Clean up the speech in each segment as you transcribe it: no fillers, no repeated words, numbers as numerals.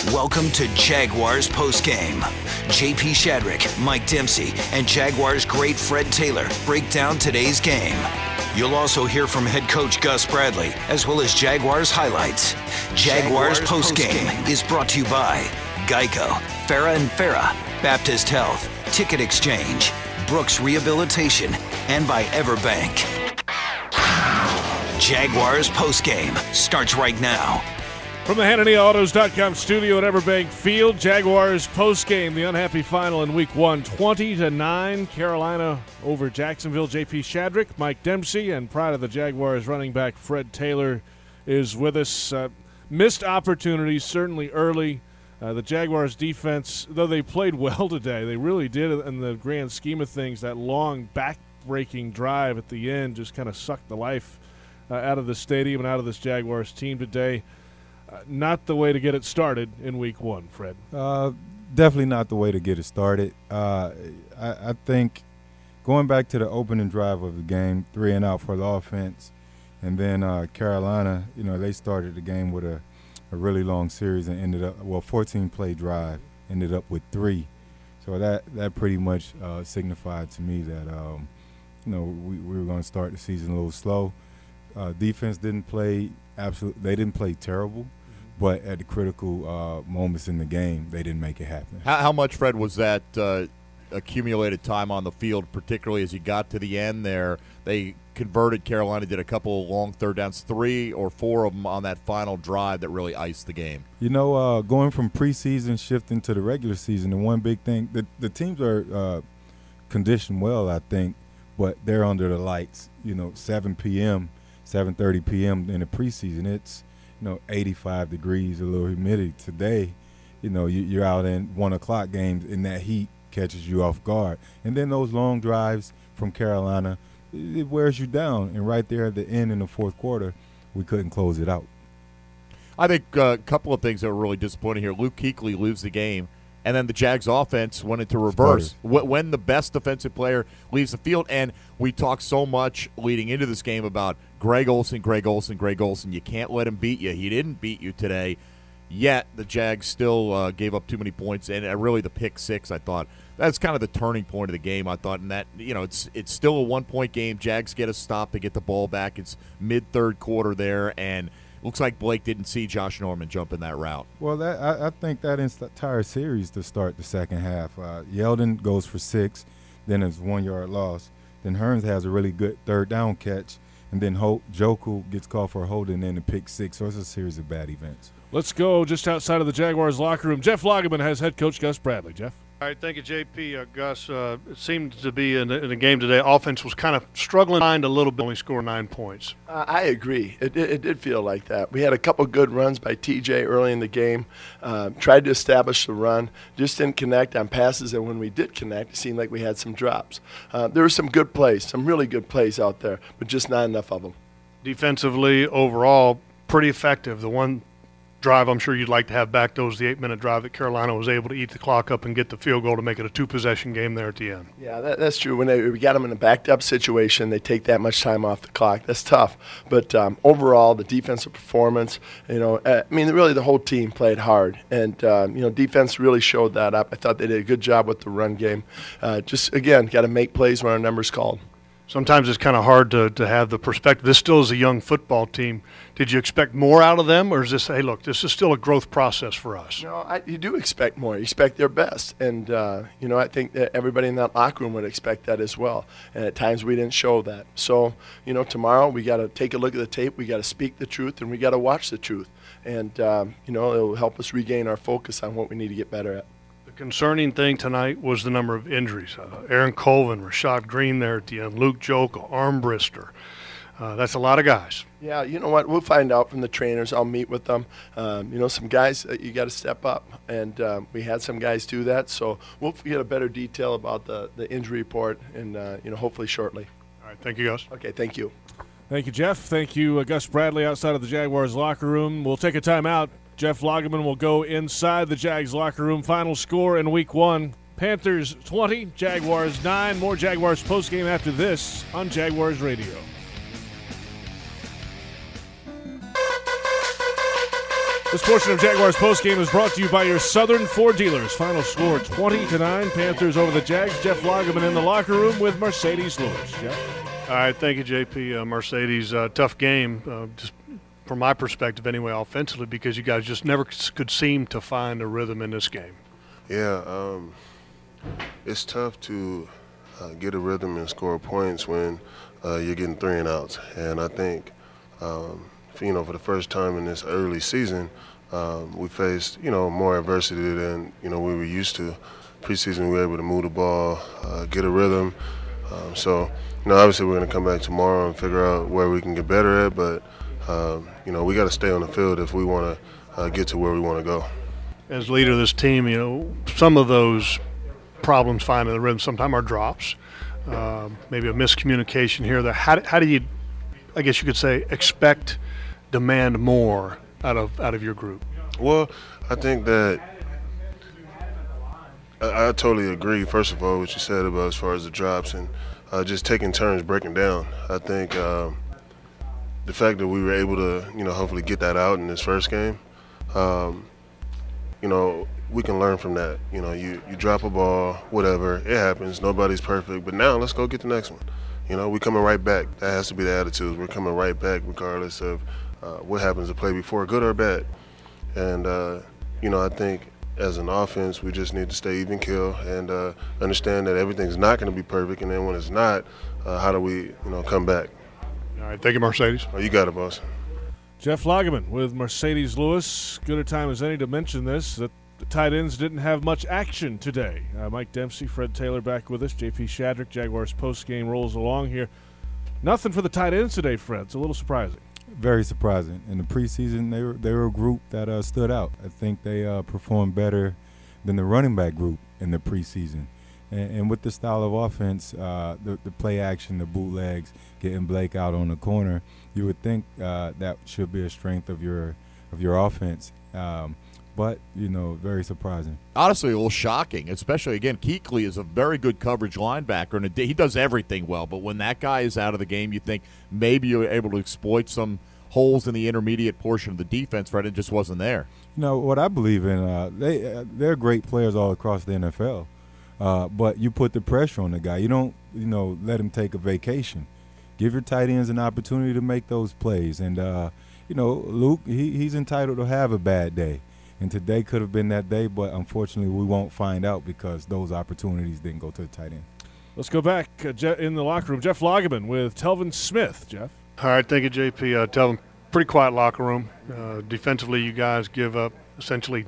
Welcome to Jaguars Postgame. JP Shadrick, Mike Dempsey, and Jaguars great Fred Taylor break down today's game. You'll also hear from head coach Gus Bradley, as well as Jaguars highlights. Jaguars Postgame is brought to you by Geico, Farah and Farah, Baptist Health, Ticket Exchange, Brooks Rehabilitation, and by Everbank. Jaguars Postgame starts right now. From the Hannity-Autos.com studio at Everbank Field, Jaguars postgame, the unhappy final in Week 1, 20-9. Carolina over Jacksonville. J.P. Shadrick, Mike Dempsey, and pride of the Jaguars running back Fred Taylor is with us. Missed opportunities, certainly early. The Jaguars defense, though they played well today, they really did in the grand scheme of things. That long back-breaking drive at the end just kind of sucked the life out of the stadium and out of this Jaguars team today. Not the way to get it started in Week 1, Fred. Definitely not the way to get it started. I think going back to the opening drive of the game, 3-and-out for the offense, and then Carolina, they started the game with a really long series and ended up, 14-play drive, ended up with 3. So that pretty much signified to me that, we were going to start the season a little slow. Defense didn't play they didn't play terrible, but at the critical moments in the game, they didn't make it happen. How much, Fred, was that accumulated time on the field, particularly as you got to the end there? They converted. Carolina did a couple of long third downs, 3 or 4 of them on that final drive that really iced the game. Going from preseason shifting to the regular season, the one big thing, the teams are conditioned well, I think, but they're under the lights. 7 p.m., 7:30 p.m. in the preseason, it's 85 degrees, a little humidity. Today, you're out in 1 o'clock games, and that heat catches you off guard. And then those long drives from Carolina, it wears you down. And right there at the end in the fourth quarter, we couldn't close it out. I think a couple of things that were really disappointing here. Luke Kuechly loses the game, and then the Jags offense went into reverse. When the best defensive player leaves the field, and we talked so much leading into this game about Greg Olsen. You can't let him beat you. He didn't beat you today, yet the Jags still gave up too many points, and really the pick 6, I thought. That's kind of the turning point of the game, I thought, and that, it's still a 1-point game. Jags get a stop to get the ball back. It's mid-third quarter there, and looks like Blake didn't see Josh Norman jump in that route. Well, I think that entire series to start the second half. Yeldon goes for 6, then it's 1-yard loss. Then Hearns has a really good third down catch, and then Joku gets called for a hold and then the pick 6. So it's a series of bad events. Let's go just outside of the Jaguars locker room. Jeff Lageman has head coach Gus Bradley. Jeff. All right, thank you, JP. Gus, it seemed to be in the game today, offense was kind of struggling behind a little bit, only scored 9 points. I agree. It did feel like that. We had a couple good runs by TJ early in the game, tried to establish the run, just didn't connect on passes, and when we did connect, it seemed like we had some drops. There were some good plays, some really good plays out there, but just not enough of them. Defensively, overall, pretty effective. The one drive I'm sure you'd like to have back, the 8-minute drive that Carolina was able to eat the clock up and get the field goal to make it a 2-possession game there at the end. Yeah, that's true. When we got them in a backed-up situation, they take that much time off the clock. That's tough. But overall, the defensive performance, really the whole team played hard. And, defense really showed that up. I thought they did a good job with the run game. Again, got to make plays when our number's called. Sometimes it's kind of hard to have the perspective. This still is a young football team. Did you expect more out of them, or is this, hey, look, this is still a growth process for us? No, you do expect more. You expect their best. And, I think that everybody in that locker room would expect that as well. And at times we didn't show that. So, tomorrow we got to take a look at the tape. We got to speak the truth, and we got to watch the truth. And, it'll help us regain our focus on what we need to get better at. Concerning thing tonight was the number of injuries. Aaron Colvin, Rashad Green there at the end, Luke Jokel, Armbrister. That's a lot of guys. Yeah, you know what? We'll find out from the trainers. I'll meet with them. Some guys, you got to step up. And we had some guys do that. So we'll get a better detail about the injury report and, hopefully shortly. All right. Thank you, Gus. Okay, thank you. Thank you, Jeff. Thank you, Gus Bradley, outside of the Jaguars locker room. We'll take a timeout. Jeff Lageman will go inside the Jags locker room. Final score in Week 1, Panthers 20, Jaguars 9. More Jaguars postgame after this on Jaguars Radio. This portion of Jaguars postgame is brought to you by your Southern Ford dealers. Final score 20-9. Panthers over the Jags. Jeff Lageman in the locker room with Mercedes Lewis. Jeff? All right, thank you, JP. Mercedes, tough game, just from my perspective anyway, offensively, because you guys just never could seem to find a rhythm in this game. Yeah, it's tough to get a rhythm and score points when you're getting 3 and outs. And I think, for the first time in this early season, we faced, more adversity than, we were used to. Preseason, we were able to move the ball, get a rhythm. So, obviously we're going to come back tomorrow and figure out where we can get better at. But, we got to stay on the field if we want to get to where we want to go. As leader of this team, some of those problems finding the rhythm sometimes are drops, maybe a miscommunication here. How do you, I guess you could say, demand more out of your group? Well, I think that I totally agree, first of all, what you said about as far as the drops and just taking turns breaking down. I think the fact that we were able to, hopefully get that out in this first game, we can learn from that. You drop a ball, whatever, it happens. Nobody's perfect. But now let's go get the next one. We're coming right back. That has to be the attitude. We're coming right back regardless of what happens to play before, good or bad. And, I think as an offense, we just need to stay even keel and understand that everything's not going to be perfect. And then when it's not, how do we, come back? All right, thank you, Mercedes. Oh, you got it, boss. Jeff Lageman with Mercedes Lewis. Good a time as any to mention this, that the tight ends didn't have much action today. Mike Dempsey, Fred Taylor back with us. JP Shadrick, Jaguars postgame rolls along here. Nothing for the tight ends today, Fred. It's a little surprising. Very surprising. In the preseason, they were a group that stood out. I think they performed better than the running back group in the preseason. And with the style of offense, the play action, the bootlegs, getting Blake out on the corner, you would think that should be a strength of your offense. But, very surprising. Honestly, a little shocking, especially, again, Kuechly is a very good coverage linebacker, and he does everything well. But when that guy is out of the game, you think maybe you're able to exploit some holes in the intermediate portion of the defense. Fred, it just wasn't there. What I believe in, they're great players all across the NFL. But you put the pressure on the guy. You don't, let him take a vacation. Give your tight ends an opportunity to make those plays. And, Luke, he's entitled to have a bad day. And today could have been that day, but unfortunately we won't find out because those opportunities didn't go to the tight end. Let's go back in the locker room. Jeff Lageman with Telvin Smith. Jeff? All right, thank you, JP. Telvin, pretty quiet locker room. Defensively, you guys give up essentially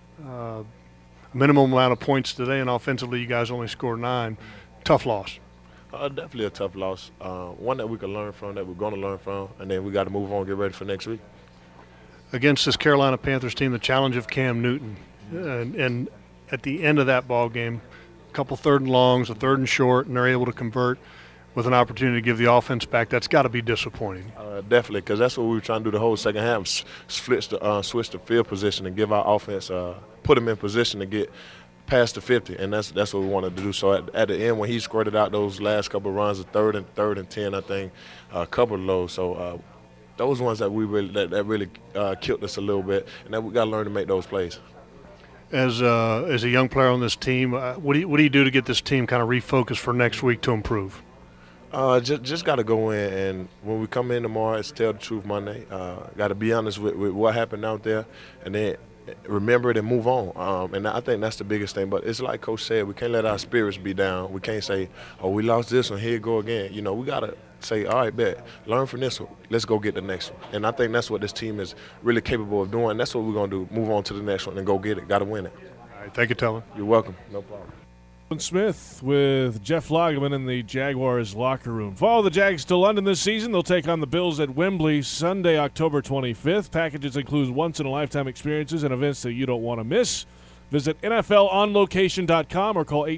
a minimum amount of points today, and offensively, you guys only scored 9. Tough loss. Definitely a tough loss. One that we can learn from, that we're going to learn from, and then we got to move on and get ready for next week. Against this Carolina Panthers team, the challenge of Cam Newton. And at the end of that ball game, a couple 3rd and longs, a 3rd and short, and they're able to convert with an opportunity to give the offense back. That's got to be disappointing. Definitely, because that's what we were trying to do the whole second half, switch the field position and give our offense, put them in position to get past the 50, and that's what we wanted to do. So at the end, when he squirted out those last couple of runs, the third and 10, I think, a couple of those. So those ones that really killed us a little bit, and that we got to learn to make those plays. As a young player on this team, what do you do to get this team kind of refocused for next week to improve? Just got to go in, and when we come in tomorrow, it's Tell the Truth Monday. Got to be honest with what happened out there, and then remember it and move on. And I think that's the biggest thing. But it's like Coach said, we can't let our spirits be down. We can't say, oh, we lost this one, here you go again. We got to say, all right, bet, learn from this one. Let's go get the next one. And I think that's what this team is really capable of doing. That's what we're going to do, move on to the next one and go get it. Got to win it. All right, thank you, Telvin. You're welcome. No problem. Smith with Jeff Lageman in the Jaguars locker room. Follow the Jags to London this season. They'll take on the Bills at Wembley Sunday, October 25th. Packages include once-in-a-lifetime experiences and events that you don't want to miss. Visit NFLOnLocation.com or call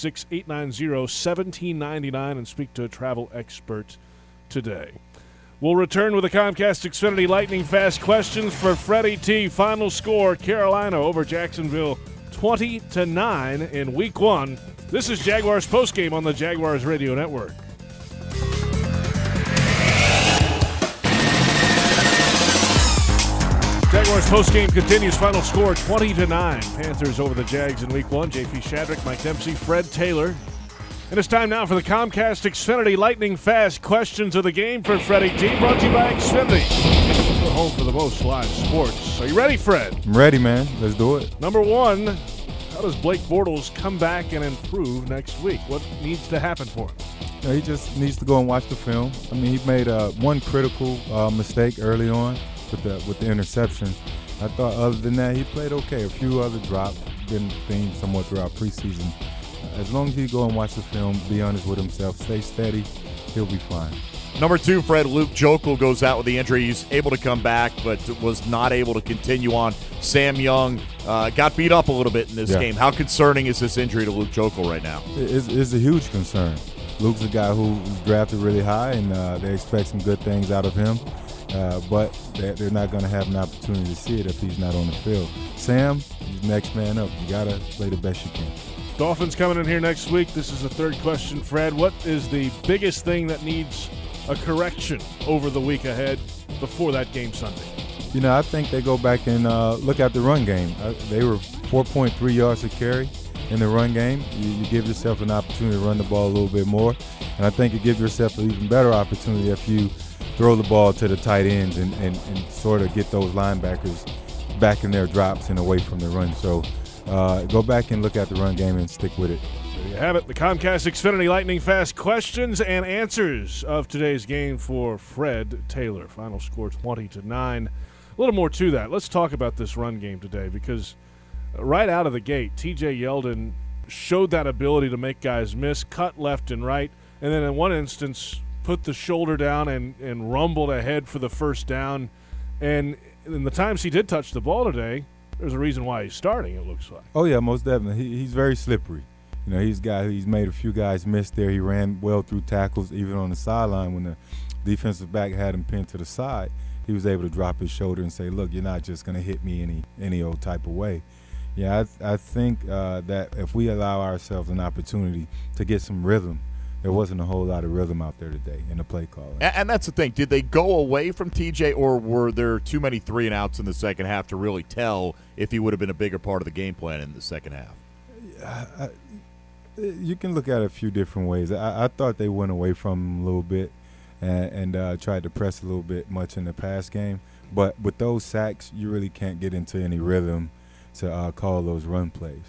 866-890-1799 and speak to a travel expert today. We'll return with the Comcast Xfinity Lightning Fast questions for Freddie T. Final score, Carolina over Jacksonville, 20-9 in Week 1. This is Jaguars postgame on the Jaguars Radio Network. Jaguars postgame continues. Final score 20-9. Panthers over the Jags in Week 1. JP Shadrick, Mike Dempsey, Fred Taylor. And it's time now for the Comcast Xfinity Lightning Fast questions of the game for Freddie T. Brought to you by Xfinity. We're home for the most live sports. Are you ready, Fred? I'm ready, man. Let's do it. Number one, how does Blake Bortles come back and improve next week? What needs to happen for him? He just needs to go and watch the film. I mean, he made one critical mistake early on with the interception. I thought other than that, he played okay. A few other drops, been themed somewhat throughout preseason. As long as he go and watch the film, be honest with himself, stay steady, he'll be fine. Number 2, Fred, Luke Joeckel goes out with the injury. He's able to come back, but was not able to continue on. Sam Young got beat up a little bit in this game. How concerning is this injury to Luke Joeckel right now? It's a huge concern. Luke's a guy who was drafted really high, and they expect some good things out of him. But they're not going to have an opportunity to see it if he's not on the field. Sam, he's next man up. You got to play the best you can. Dolphins coming in here next week. This is the third question, Fred. What is the biggest thing that needs a correction over the week ahead before that game Sunday? You know, I think they go back and look at the run game. They were 4.3 yards a carry in the run game. You give yourself an opportunity to run the ball a little bit more. And I think you give yourself an even better opportunity if you throw the ball to the tight ends and sort of get those linebackers back in their drops and away from the run. So go back and look at the run game and stick with it. There you have it, the Comcast Xfinity Lightning Fast questions and answers of today's game for Fred Taylor. Final score 20-9. A little more to that. Let's talk about this run game today because right out of the gate, TJ Yeldon showed that ability to make guys miss, cut left and right, and then in one instance put the shoulder down and rumbled ahead for the first down. And in the times he did touch the ball today, there's a reason why he's starting, it looks like. Oh, yeah, most definitely. He's very slippery. You know, he's made a few guys miss there. He ran well through tackles, even on the sideline when the defensive back had him pinned to the side. He was able to drop his shoulder and say, look, you're not just going to hit me any old type of way. Yeah, I think that if we allow ourselves an opportunity to get some rhythm, there wasn't a whole lot of rhythm out there today in the play calling. And that's the thing. Did they go away from TJ, or were there too many 3-and-outs in the second half to really tell if he would have been a bigger part of the game plan in the second half? You can look at it a few different ways. I thought they went away from him a little bit and tried to press a little bit much in the pass game. But with those sacks, you really can't get into any rhythm to call those run plays.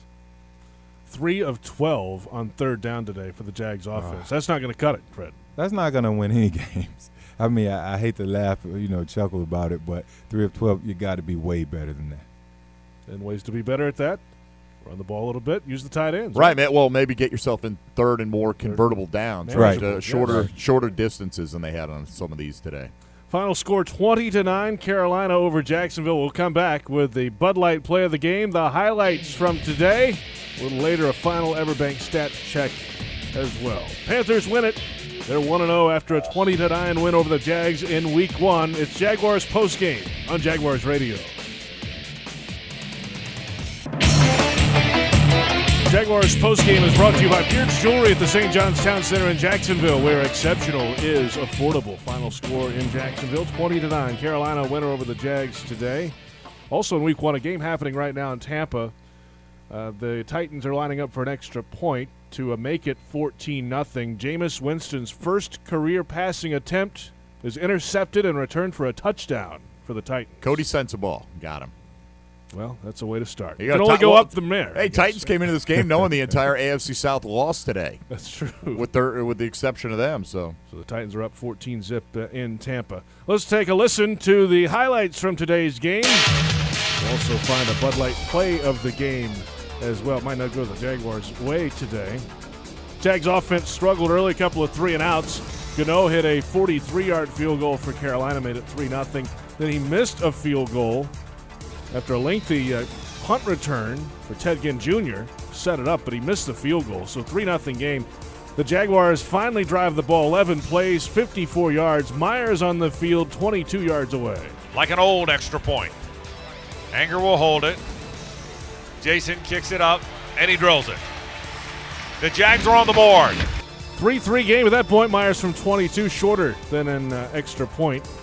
3 of 12 on third down today for the Jags offense. That's not going to cut it, Fred. That's not going to win any games. I mean, I hate to laugh, chuckle about it, but 3 of 12, you got to be way better than that. And ways to be better at that? Run the ball a little bit, use the tight ends. Right, man. Well, maybe get yourself in third and more convertible downs. Right. Shorter distances than they had on some of these today. Final score 20-9, Carolina over Jacksonville. We'll come back with the Bud Light play of the game, the highlights from today. A little later, a final Everbank stat check as well. Panthers win it. They're 1-0 after a 20-9 win over the Jags in Week 1. It's Jaguars postgame on Jaguars Radio. Jaguars postgame is brought to you by Beards Jewelry at the St. John's Town Center in Jacksonville, where exceptional is affordable. Final score in Jacksonville, 20-9. Carolina winner over the Jags today. Also in Week 1, a game happening right now in Tampa. The Titans are lining up for an extra point to make it 14-0. Jameis Winston's first career passing attempt is intercepted and returned for a touchdown for the Titans. Cody Sensabaugh got him. Well, that's a way to start. You can only go up from there. Hey, Titans came into this game knowing the entire AFC South lost today. That's true. With the exception of them. So the Titans are up 14-0 in Tampa. Let's take a listen to the highlights from today's game. We'll also find a Bud Light play of the game as well. It might not go the Jaguars' way today. Jags offense struggled early, a couple of 3-and-outs. Gano hit a 43-yard field goal for Carolina, made it 3-0. Then he missed a field goal after a lengthy punt return for Ted Ginn Jr. Set it up, but he missed the field goal. So 3-0 game. The Jaguars finally drive the ball 11 plays, 54 yards. Myers on the field, 22 yards away. Like an old extra point. Anger will hold it. Jason kicks it up, and he drills it. The Jags are on the board. 3-3 game at that point. Myers from 22, shorter than an extra point.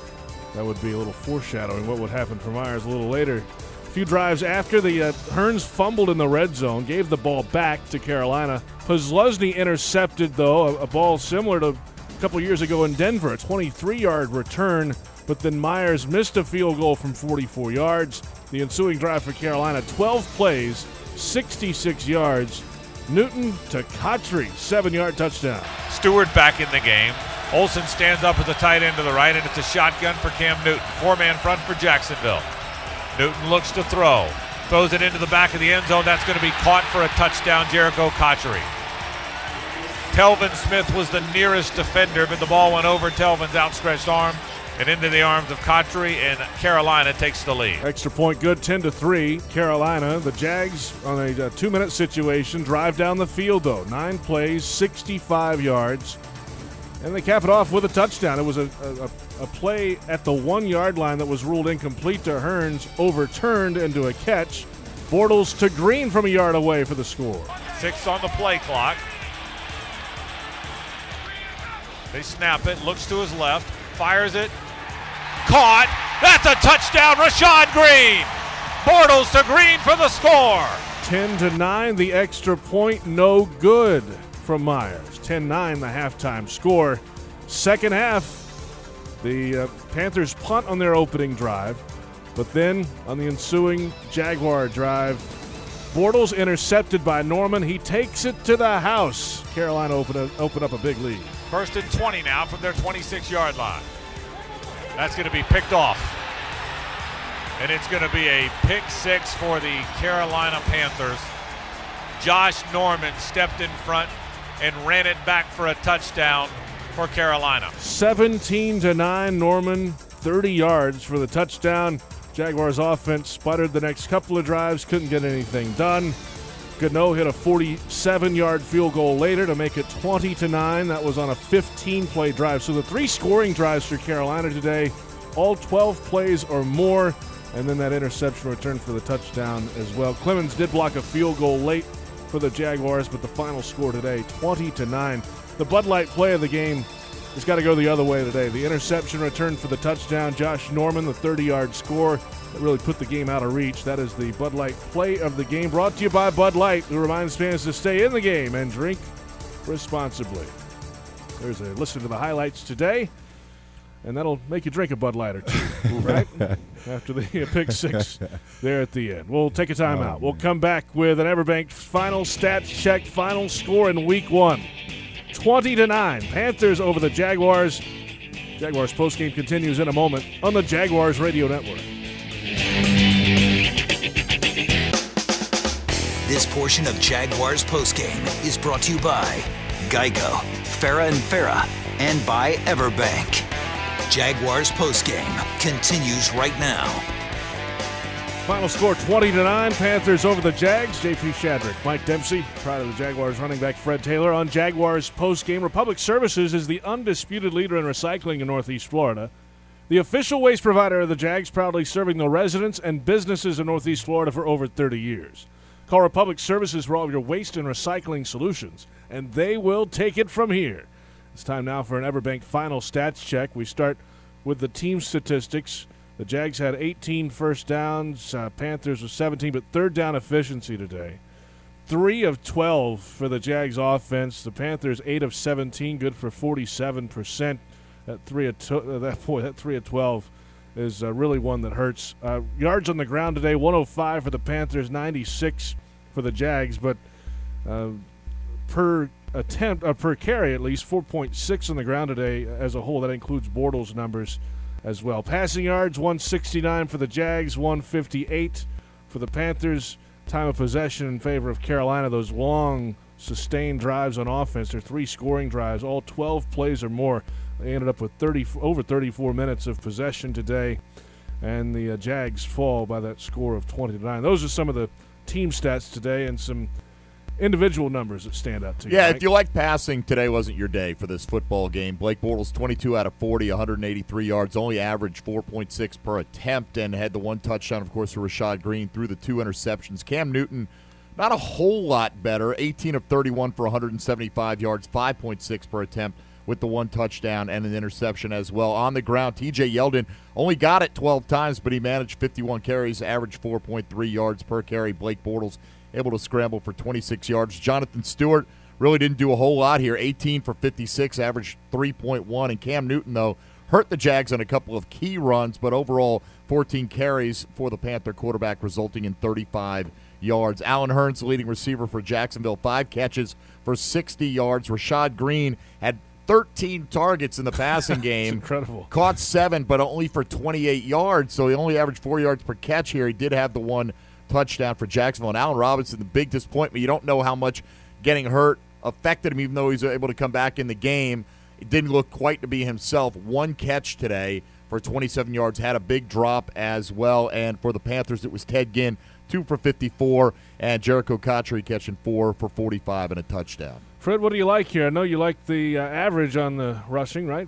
That would be a little foreshadowing what would happen for Myers a little later. A few drives after, the Hearns fumbled in the red zone, gave the ball back to Carolina. Posluszny intercepted, though, a ball similar to a couple years ago in Denver, a 23-yard return, but then Myers missed a field goal from 44 yards. The ensuing drive for Carolina, 12 plays, 66 yards. Newton to Kotry, 7-yard touchdown. Stewart back in the game. Olsen stands up at the tight end to the right, and it's a shotgun for Cam Newton. 4-man front for Jacksonville. Newton looks to throw. Throws it into the back of the end zone. That's going to be caught for a touchdown, Jericho Kotry. Telvin Smith was the nearest defender, but the ball went over Telvin's outstretched arm and into the arms of Kotry, and Carolina takes the lead. Extra point good, 10-3. Carolina, the Jags on a 2-minute situation, drive down the field, though. 9 plays, 65 yards. And they cap it off with a touchdown. It was a play at the 1-yard line that was ruled incomplete to Hearns, overturned into a catch. Bortles to Green from a yard away for the score. 6 on the play clock. They snap it, looks to his left, fires it. Caught. That's a touchdown, Rashad Green. Bortles to Green for the score. 10-9, the extra point, no good from Myers. 10-9, the halftime score. Second half, the Panthers punt on their opening drive, but then on the ensuing Jaguar drive, Bortles intercepted by Norman. He takes it to the house. Carolina open up a big lead. 1st and 20 now from their 26-yard line. That's going to be picked off. And it's going to be a pick 6 for the Carolina Panthers. Josh Norman stepped in front and ran it back for a touchdown for Carolina. 17-9, Norman, 30 yards for the touchdown. Jaguars offense sputtered the next couple of drives, couldn't get anything done. Gano hit a 47-yard field goal later to make it 20-9. That was on a 15-play drive. So the 3 scoring drives for Carolina today, all 12 plays or more, and then that interception return for the touchdown as well. Clemens did block a field goal late for the Jaguars, but the final score today, 20-9. The Bud Light play of the game has got to go the other way today. The interception return for the touchdown. Josh Norman, the 30-yard score that really put the game out of reach. That is the Bud Light play of the game, brought to you by Bud Light, who reminds fans to stay in the game and drink responsibly. There's a listen to the highlights today, and that'll make you drink a Bud Light or two, right? After the pick 6 there at the end. We'll take a timeout. We'll come back with an Everbank final stats check, final score in Week 1. 20-9, Panthers over the Jaguars. Jaguars postgame continues in a moment on the Jaguars Radio Network. This portion of Jaguars postgame is brought to you by Geico, Farah & Farah, and by Everbank. Jaguars postgame continues right now. Final score 20-9, Panthers over the Jags. JP Shadrick, Mike Dempsey, proud of the Jaguars running back Fred Taylor on Jaguars postgame. Republic Services is the undisputed leader in recycling in Northeast Florida. The official waste provider of the Jags, proudly serving the residents and businesses in Northeast Florida for over 30 years. Call Republic Services for all of your waste and recycling solutions, and they will take it from here. It's time now for an Everbank final stats check. We start with the team statistics. The Jags had 18 first downs, Panthers with 17, but third down efficiency today. 3 of 12 for the Jags offense. The Panthers 8 of 17, good for 47%. That 3 of 12 is really one that hurts. Yards on the ground today, 105 for the Panthers, 96 for the Jags, but per carry at least 4.6 on the ground today as a whole. That includes Bortles' numbers as well. Passing yards, 169 for the Jags, 158 for the Panthers. Time of possession in favor of Carolina. Those long, sustained drives on offense. They're 3 scoring drives, all 12 plays or more. They ended up with over 34 minutes of possession today, and the Jags fall by that score of 20-9. Those are some of the team stats today and some individual numbers that stand out to you. Yeah, Mike. If you like passing, today wasn't your day for this football game. Blake Bortles, 22 out of 40, 183 yards, only averaged 4.6 per attempt, and had the 1 touchdown, of course, for Rashad Green through the 2 interceptions. Cam Newton, not a whole lot better, 18 of 31 for 175 yards, 5.6 per attempt, with the 1 touchdown and an interception as well. On the ground, TJ Yeldon only got it 12 times, but he managed 51 carries, averaged 4.3 yards per carry. Blake Bortles able to scramble for 26 yards. Jonathan Stewart really didn't do a whole lot here, 18 for 56, averaged 3.1. And Cam Newton, though, hurt the Jags on a couple of key runs, but overall 14 carries for the Panther quarterback, resulting in 35 yards. Allen Hurns, the leading receiver for Jacksonville, 5 catches for 60 yards. Rashad Green had 13 targets in the passing game. Incredible. Caught 7, but only for 28 yards, so he only averaged 4 yards per catch here. He did have the 1 touchdown for Jacksonville. And Allen Robinson, the big disappointment. You don't know how much getting hurt affected him, even though he's able to come back in the game. It didn't look quite to be himself. 1 catch today for 27 yards, had a big drop as well. And for the Panthers, it was Ted Ginn, 2 for 54, and Jericho Cotchery catching 4 for 45 and a touchdown. Fred, what do you like here? I know you like the average on the rushing, right?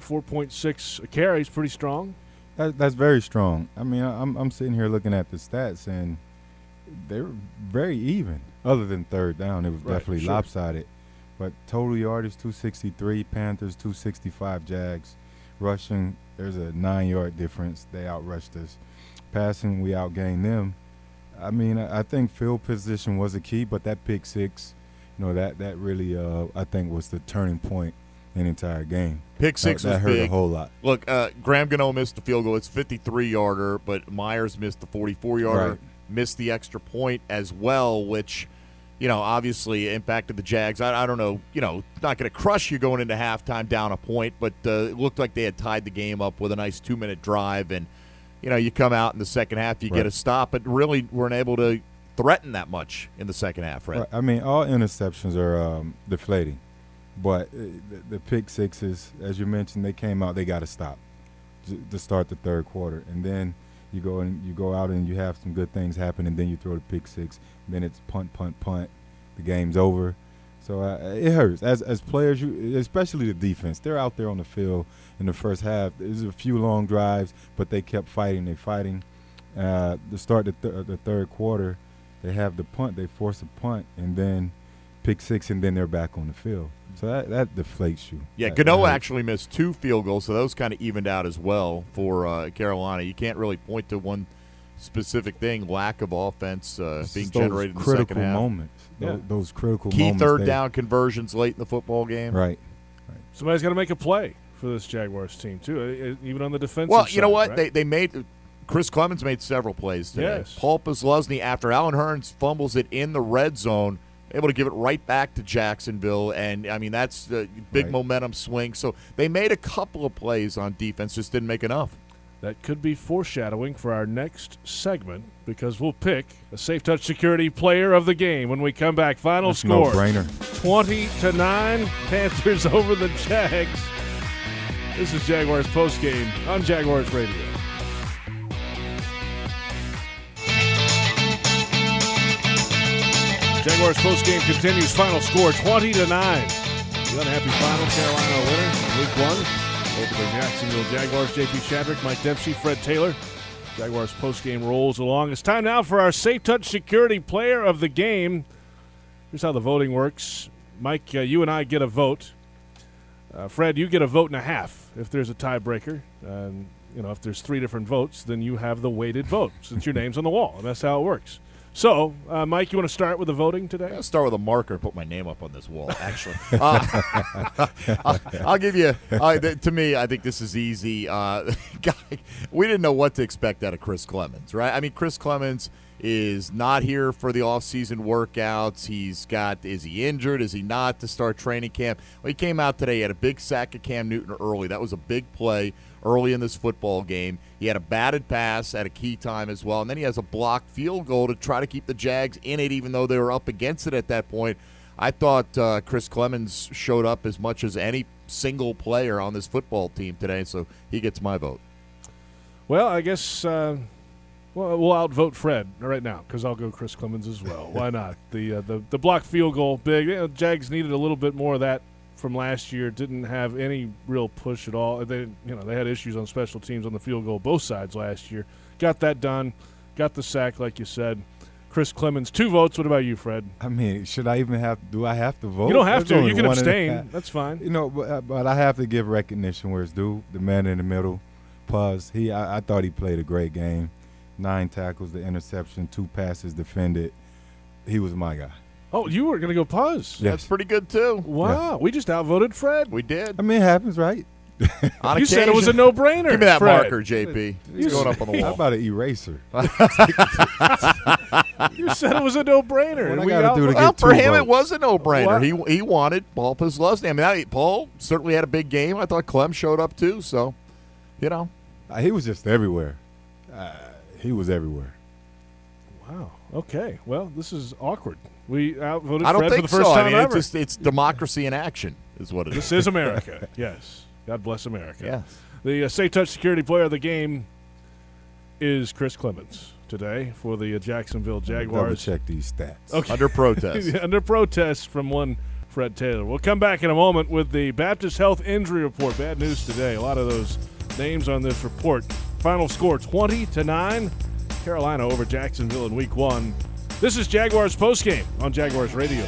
4.6 carries, pretty strong. That's very strong. I mean, I'm sitting here looking at the stats, and they were very even. Other than third down, it was definitely lopsided. But total yardage, 263, Panthers, 265, Jags. Rushing, there's a 9-yard difference. They outrushed us. Passing, we outgained them. I mean, I think field position was a key, but that pick six, that really, I think, was the turning point in the entire game. Pick six that was hurt big. a whole lot. Look, Graham Gano missed the field goal. It's 53-yarder, but Myers missed the 44-yarder, missed the extra point as well, which – obviously impacted the Jags. I don't know, not going to crush you going into halftime down a point, but it looked like they had tied the game up with a nice 2-minute drive. And, you come out in the second half, you get a stop, but really weren't able to threaten that much in the second half, right? I mean, all interceptions are deflating. But the pick sixes, as you mentioned, they came out, they got to stop to start the third quarter. And then you go out and you have some good things happen, and then you throw the pick six. Then it's punt. The game's over. So it hurts. As players, especially the defense, they're out there on the field in the first half. There's a few long drives, but they kept fighting. They're fighting. To start the third quarter, they have the punt. They force a punt, and then pick six, and then they're back on the field. So that deflates you. Yeah, Gano actually missed 2 field goals, so those kind of evened out as well for Carolina. You can't really point to one specific thing, lack of offense being generated in the second half. Moments. Those critical key moments. Key third down conversions late in the football game. Right. Somebody's got to make a play for this Jaguars team, too, even on the defensive side. Well, you know what? Right? They made – Chris Clemens made several plays today. Yes. Paul Posluszny, after Allen Hurns fumbles it in the red zone, able to give it right back to Jacksonville. And, I mean, that's a big momentum swing. So they made a couple of plays on defense, just didn't make enough. That could be foreshadowing for our next segment, because we'll pick a Safe Touch Security player of the game when we come back. Final score, no-brainer. 20-9, Panthers over the Jags. This is Jaguars postgame on Jaguars Radio. Jaguars postgame continues. Final score, 20-9. The unhappy final, Carolina winner, Week 1. Over the Jacksonville Jaguars, J.P. Shadrick, Mike Dempsey, Fred Taylor. Jaguars postgame rolls along. It's time now for our Safe Touch Security Player of the Game. Here's how the voting works. Mike, you and I get a vote. Fred, you get a vote and a half if there's a tiebreaker. If there's 3 different votes, then you have the weighted vote since your name's on the wall, and that's how it works. So, Mike, you want to start with the voting today? I'll start with a marker and put my name up on this wall, actually. I'll give you to me, I think this is easy. We didn't know what to expect out of Chris Clemens, right? I mean, Chris Clemens is not here for the off-season workouts. Is he injured? Is he not to start training camp? Well, he came out today. He had a big sack of Cam Newton early. That was a big play early in this football game. He had a batted pass at a key time as well, and then he has a blocked field goal to try to keep the Jags in it, even though they were up against it at that point. I thought Chris Clemens showed up as much as any single player on this football team today, so he gets my vote. Well, I guess we'll outvote Fred right now because I'll go Chris Clemens as well. Why not? The blocked field goal, big. Jags needed a little bit more of that from last year. Didn't have any real push at all. They had issues on special teams on the field goal, both sides last year. Got that done. Got the sack, like you said. Chris Clemens. 2 votes. What about you, Fred? I mean, do I have to vote? You don't have There's to. only You can one and a abstain. half. That's fine. You know, but I have to give recognition where it's due. The man in the middle, Puz. I thought he played a great game. 9 tackles, the interception, 2 passes defended. He was my guy. Oh, you were going to go Puz. Yes. That's pretty good, too. Wow. We just outvoted Fred. We did. I mean, it happens, right? On You said it was a no-brainer. Give me that Fred. marker, JP. He's going up on the How wall. about an eraser? You said it was a no-brainer. What and I we gotta do to Well, get for 2 him, it votes? was a no-brainer. What? He wanted Paul Posluszny. I mean, Paul certainly had a big game. I thought Clem showed up, too. So, you know. He was just everywhere. He was everywhere. Wow. Okay. Well, this is awkward. We outvoted I don't Fred think for the first so. time I mean, ever. it's democracy in action is what it is. This is America. Yes. God bless America. Yes. The Safe Touch Security Player of the game is Chris Clemens today for the Jacksonville Double Jaguars. check these stats. Okay. Under protest. Under protest from one Fred Taylor. We'll come back in a moment with the Baptist Health Injury Report. Bad news today. A lot of those names on this report. Final score 20-9. Carolina over Jacksonville in Week 1. This is Jaguars postgame on Jaguars Radio.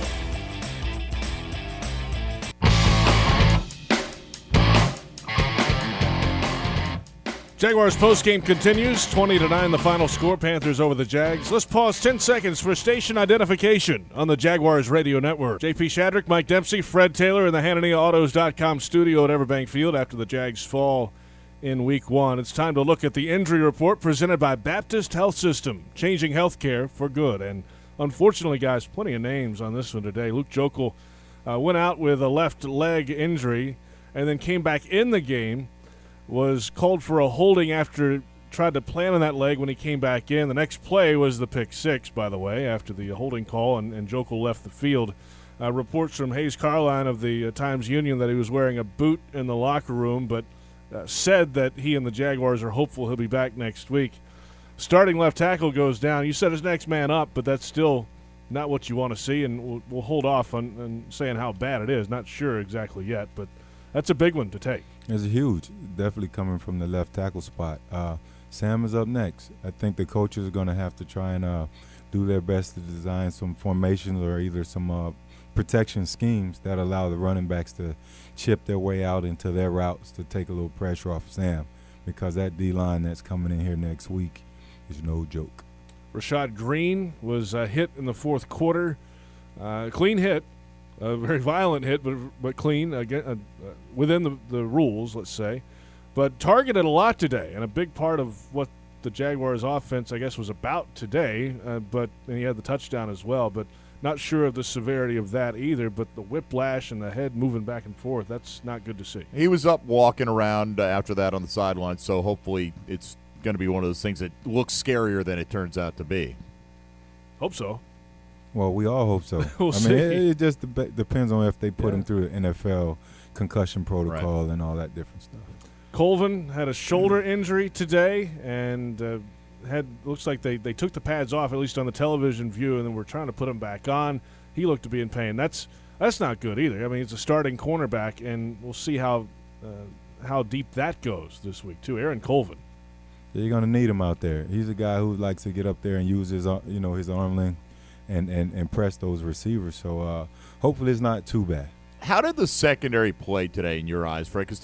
Jaguars postgame continues. 20-9 the final score. Panthers over the Jags. Let's pause 10 seconds for station identification on the Jaguars Radio Network. JP Shadrick, Mike Dempsey, Fred Taylor in the HannaniAutos.com studio at Everbank Field after the Jags fall in Week 1. It's time to look at the injury report presented by Baptist Health System, changing healthcare for good. And unfortunately, guys, plenty of names on this one today. Luke Joeckel went out with a left leg injury and then came back in the game. Was called for a holding after tried to plant on that leg when he came back in. The next play was the pick 6, by the way, after the holding call, and Joeckel left the field. Reports from Hayes Carline of the Times-Union that he was wearing a boot in the locker room, but said that he and the Jaguars are hopeful he'll be back next week. Starting left tackle goes down. You said his next man up, but that's still not what you want to see, and we'll hold off on saying how bad it is. Not sure exactly yet, but that's a big one to take. It's huge, definitely coming from the left tackle spot. Sam is up next. I think the coaches are going to have to try and do their best to design some formations or either some protection schemes that allow the running backs to chip their way out into their routes to take a little pressure off Sam, because that D-line that's coming in here next week is no joke. Rashad Green was hit in the fourth quarter. Clean hit. A very violent hit, but clean, within the rules, let's say. But targeted a lot today, and a big part of what the Jaguars' offense, I guess, was about today. And he had the touchdown as well, but not sure of the severity of that either. But the whiplash and the head moving back and forth, that's not good to see. He was up walking around after that on the sideline, so hopefully it's going to be one of those things that looks scarier than it turns out to be. Hope so. Well, we all hope so. We'll I see. mean, it just depends on if they put him through the NFL concussion protocol and all that different stuff. Colvin had a shoulder injury today, and looks like they took the pads off, at least on the television view, and then we're trying to put him back on. He looked to be in pain. That's not good either. I mean, he's a starting cornerback, and we'll see how deep that goes this week too. Aaron Colvin. You're going to need him out there. He's a guy who likes to get up there and use his arm length and press those receivers. So hopefully it's not too bad. How did the secondary play today in your eyes, Fred? Because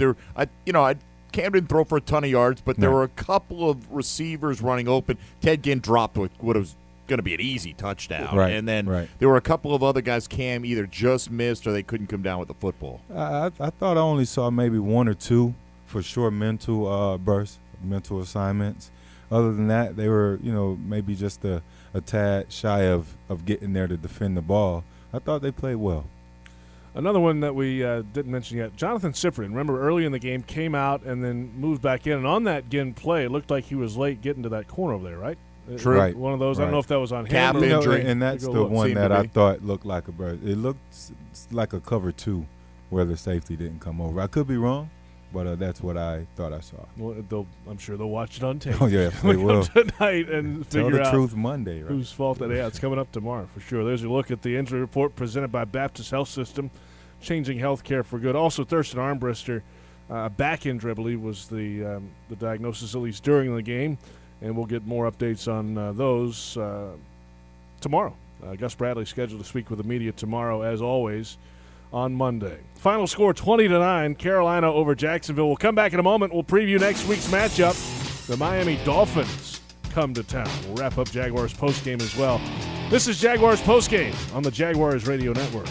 Cam didn't throw for a ton of yards, but there were a couple of receivers running open. Ted Ginn dropped what was going to be an easy touchdown. Right, and then right. there were a couple of other guys Cam either just missed or they couldn't come down with the football. I thought I only saw maybe one or two for sure mental bursts, mental assignments. Other than that, they were, maybe just a tad shy of getting there to defend the ball. I thought they played well. Another one that we didn't mention yet, Jonathan Cyprien, remember early in the game, came out and then moved back in. And on that Ginn play, it looked like he was late getting to that corner over there, right? True. Right. One of those. Right. I don't know if that was on Cap him. injury. And that's the one that I thought looked like a bird. It looked like a cover 2 where the safety didn't come over. I could be wrong, but that's what I thought I saw. Well, I'm sure they'll watch it on tape. Oh, yeah, they will. Tonight and Tell figure the out truth Monday, right? whose fault that is. Yeah, it's coming up tomorrow for sure. There's a look at the injury report presented by Baptist Health System, changing healthcare for good. Also, Thurston Armbrister, back injury, I believe, was the diagnosis, at least during the game, and we'll get more updates on those tomorrow. Gus Bradley scheduled to speak with the media tomorrow, as always, on Monday. Final score 20-9, Carolina over Jacksonville. We'll come back in a moment. We'll preview next week's matchup. The Miami Dolphins come to town. We'll wrap up Jaguars postgame as well. This is Jaguars postgame on the Jaguars Radio Network.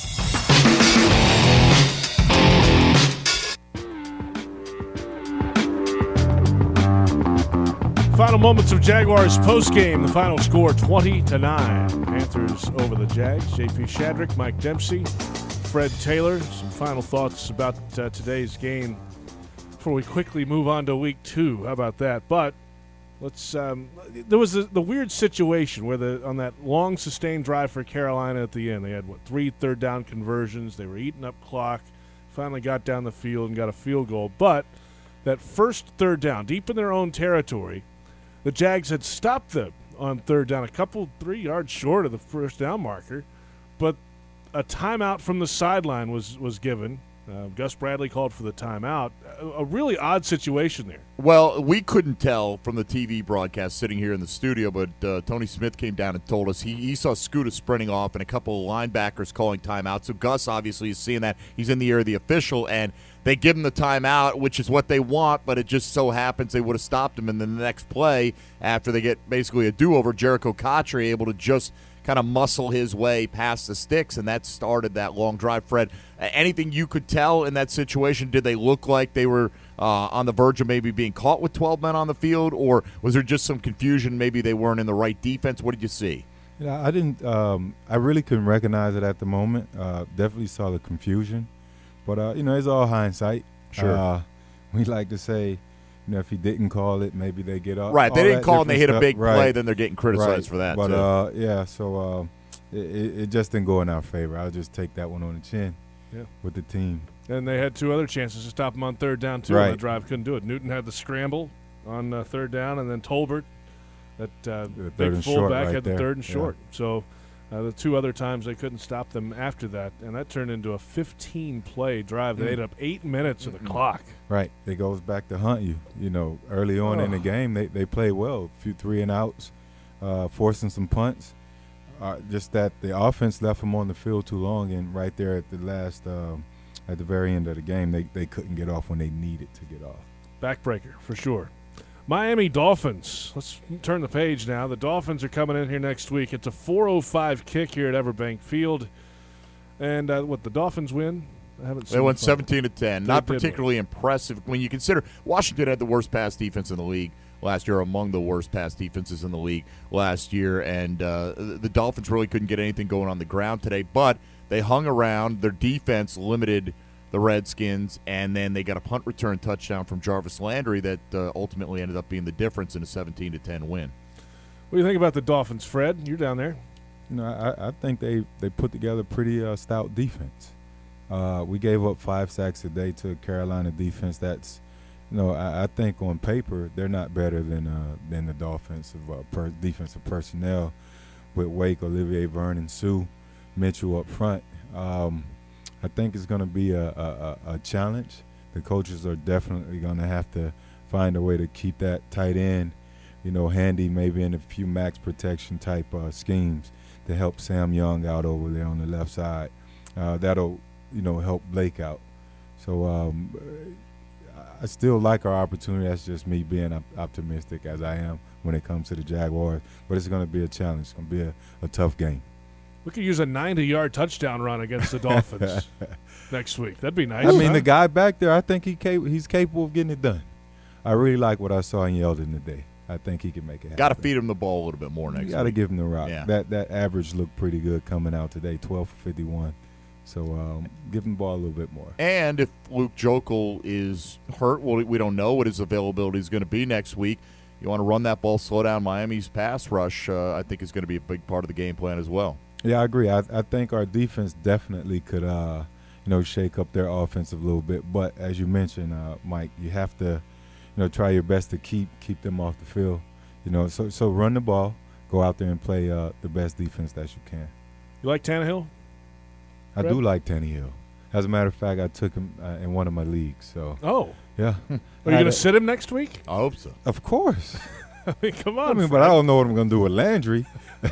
Final moments of Jaguars postgame. The final score 20-9. Panthers over the Jags. JP Shadrick, Mike Dempsey, Fred Taylor. Some final thoughts about today's game before we quickly move on to week 2. How about that? But let's. There was the weird situation where on that long sustained drive for Carolina at the end, they had 3 third-down conversions. They were eating up clock. Finally got down the field and got a field goal. But that first third down, deep in their own territory, the Jags had stopped them on third down, 3 yards short of the first down marker, but a timeout from the sideline was given. Gus Bradley called for the timeout. A really odd situation there. Well, we couldn't tell from the TV broadcast sitting here in the studio, but Tony Smith came down and told us he saw Scooter sprinting off and a couple of linebackers calling timeout. So Gus obviously is seeing that. He's in the ear of the official, and they give him the timeout, which is what they want, but it just so happens they would have stopped him. And then the next play, after they get basically a do-over, Jericho Cotchery able to just kind of muscle his way past the sticks, and that started that long drive. Fred, anything you could tell in that situation? Did they look like they were on the verge of maybe being caught with 12 men on the field, or was there just some confusion? Maybe they weren't in the right defense. What did you see? I didn't. I really couldn't recognize it at the moment. Definitely saw the confusion, but it's all hindsight. Sure. We like to say, if he didn't call it, maybe they get up. Right, they didn't call and they hit a big right. play, then they're getting criticized for that. But too. So it just didn't go in our favor. I'll just take that one on the chin. With the team. And they had 2 other chances to stop him on third down too. Right. On the drive, couldn't do it. Newton had the scramble on third down, and then Tolbert, that big fullback, had the third and short. So the 2 other times they couldn't stop them after that, and that turned into a 15-play drive. They ate up 8 minutes of the clock. Right. It goes back to hunt you. Early on in the game, they played well. A few 3-and-outs, forcing some punts. Just that the offense left them on the field too long, and right there at the last, at the very end of the game, they couldn't get off when they needed to get off. Backbreaker, for sure. Miami Dolphins. Let's turn the page now. The Dolphins are coming in here next week. It's a 4:05 kick here at Everbank Field. And the Dolphins win? I haven't seen. They won 17-10. Not particularly impressive when you consider Washington had the worst pass defense in the league last year, among the worst pass defenses in the league last year, and the Dolphins really couldn't get anything going on the ground today, but they hung around. Their defense limited the Redskins, and then they got a punt return touchdown from Jarvis Landry that ultimately ended up being the difference in a 17-10 win. What do you think about the Dolphins, Fred? You're down there. I think they put together a pretty stout defense. We gave up 5 sacks a day to a Carolina defense that's I think on paper they're not better than the Dolphins of defensive personnel with Wake, Olivier Vernon, Sue, Mitchell up front. I think it's going to be a challenge. The coaches are definitely going to have to find a way to keep that tight end, handy, maybe in a few max protection type schemes to help Sam Young out over there on the left side. That'll help Blake out. So I still like our opportunity. That's just me being optimistic as I am when it comes to the Jaguars. But it's going to be a challenge. It's going to be a tough game. We could use a 90-yard touchdown run against the Dolphins next week. That'd be nice. I mean, the guy back there, I think he's capable of getting it done. I really like what I saw in Yeldon today. I think he can make it happen. Got to feed him the ball a little bit more next week. You got to give him the rock. Yeah. That average looked pretty good coming out today, 12 for 51. So give him the ball a little bit more. And if Luke Joeckel is hurt, well, we don't know what his availability is going to be next week. You want to run that ball, slow down Miami's pass rush, I think is going to be a big part of the game plan as well. Yeah, I agree. I think our defense definitely could, shake up their offense a little bit. But as you mentioned, Mike, you have to, try your best to keep them off the field. So run the ball, go out there and play the best defense that you can. You like Tannehill? I do like Tannehill. As a matter of fact, I took him in one of my leagues. So. Oh. Yeah. Are you going to sit him next week? I hope so. Of course. I mean, come on. But I don't know what I'm going to do with Landry.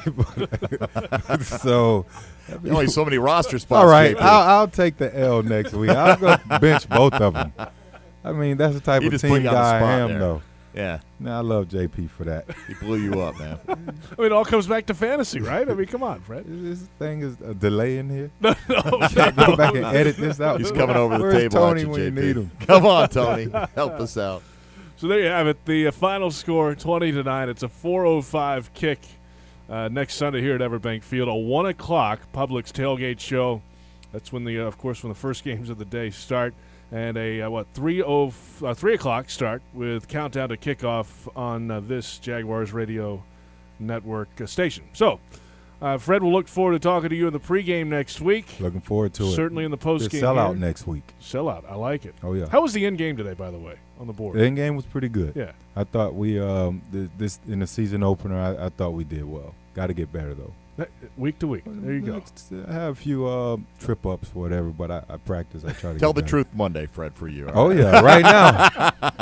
So, only so many roster spots. All right, JP. I'll take the L next week. I'll go bench both of them. I mean, that's the type He of just put team you on the guy I spot am, there. though. Yeah. Now, I love JP for that. He blew you up, man. I mean, it all comes back to fantasy, right? I mean, come on, Fred. This thing is a delay in here. No, Can't go back and edit this out. He's coming over the Where's table Tony at you, when you JP. need him? Come on, Tony. Help us out. So there you have it. The final score, 20-9. It's a 4:05 kick next Sunday here at Everbank Field. A 1 o'clock Publix tailgate show. That's when of course, when the first games of the day start. And a 3 o'clock start with countdown to kickoff on this Jaguars radio network station. So, Fred, will look forward to talking to you in the pregame next week. Looking forward to it. Certainly in the postgame. Sell out here. next week. Sell out. I like it. Oh, yeah. How was the end game today, by the way, on the board? The end game was pretty good. Yeah. I thought we this in the season opener. I thought we did well. Got to get better though. Week to week. There you go. I have a few trip ups, whatever, but I practice. I try to Tell get the better. truth Monday, Fred, for you. Oh yeah, right now.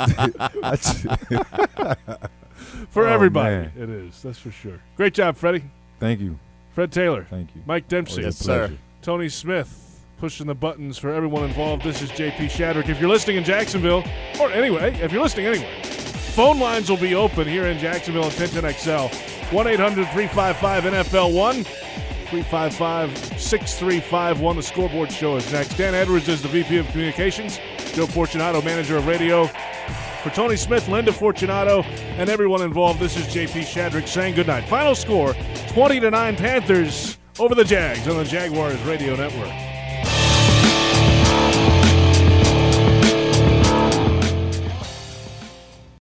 For everybody, man. it is. That's for sure. Great job, Freddie. Thank you. Fred Taylor. Thank you. Mike Dempsey. Yes, sir. Tony Smith pushing the buttons for everyone involved. This is JP Shadrick. If you're listening in Jacksonville, or anyway, if you're listening anywhere, phone lines will be open here in Jacksonville and 1010XL. 1-800-355-NFL1. 355-6351. The Scoreboard Show is next. Dan Edwards is the VP of Communications. Joe Fortunato, Manager of Radio. For Tony Smith, Linda Fortunato, and everyone involved, this is JP Shadrick saying goodnight. Final score, 20-9 Panthers over the Jags on the Jaguars Radio Network.